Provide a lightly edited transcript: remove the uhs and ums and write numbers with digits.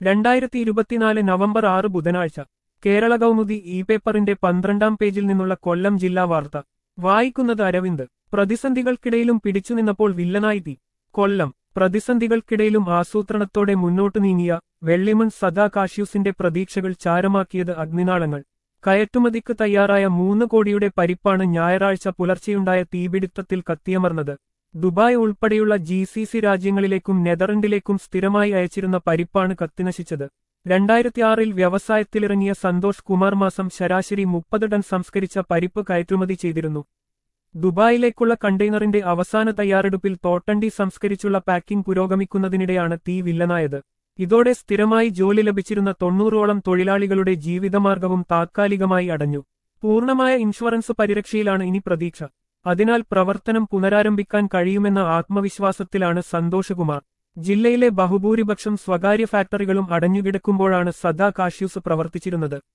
2024 November 6 ബുധനാഴ്ച Kerala Kaumudi E പേപ്പറിന്റെ 12-ാം പേജിൽ നിന്നുള്ള കൊല്ലം ജില്ലാ വാർത്ത വായിക്കുന്നത് അരവിന്ദ്. പ്രതിസന്ധികൾക്കിടയിലും പിടിച്ചുനിന്നപ്പോൾ വില്ലനായി തീ. കൊല്ലം. പ്രതിസന്ധികൾക്കിടയിലും ആസൂത്രണത്തോടെ മുന്നോട്ടു നീങ്ങിയ വെള്ളിമൺ സദാ കാഷ്യൂസിന്റെ പ്രതീക്ഷകൾ ചാരമാക്കിയത് അഗ്നിനാളങ്ങൾ. കയറ്റുമതിക്ക് തയ്യാറായ 3 കോടിയുടെ പരിപ്പാണ് ഞായറാഴ്ച പുലർച്ചെയുണ്ടായ തീപിടുത്തത്തിൽ കത്തിയമർന്നത്. ദുബായ് ഉൾപ്പെടെയുള്ള GCC രാജ്യങ്ങളിലേക്കും നെതർലൻഡിലേക്കും സ്ഥിരമായി അയച്ചിരുന്ന പരിപ്പാണ് കത്തിനശിച്ചത്. 2006-ൽ വ്യവസായത്തിലിറങ്ങിയ സന്തോഷ് കുമാർ മാസം ശരാശരി 30 ടൺ സംസ്കരിച്ച പരിപ്പ് കയറ്റുമതി ചെയ്തിരുന്നു. ദുബായിലേക്കുള്ള കണ്ടെയ്നറിന്റെ അവസാന തയ്യാറെടുപ്പിൽ തോട്ടണ്ടി സംസ്കരിച്ചുള്ള പാക്കിംഗ് പുരോഗമിക്കുന്നതിനിടെയാണ് തീ വില്ലനായത്. ഇതോടെ സ്ഥിരമായി ജോലി ലഭിച്ചിരുന്ന 90ഓളം തൊഴിലാളികളുടെ ജീവിതമാർഗവും താത്കാലികമായി അടഞ്ഞു. പൂർണ്ണമായ ഇൻഷുറൻസ് പരിരക്ഷയിലാണ് ഇനി പ്രതീക്ഷ. അതിനാൽ പ്രവർത്തനം പുനരാരംഭിക്കാൻ കഴിയുമെന്ന ആത്മവിശ്വാസത്തിലാണ് സന്തോഷകുമാർ. ജില്ലയിലെ ബഹുഭൂരിപക്ഷം സ്വകാര്യ ഫാക്ടറികളും അടഞ്ഞുകിടക്കുമ്പോഴാണ് സദാ കാഷ്യൂസ് പ്രവർത്തിച്ചിരുന്നത്.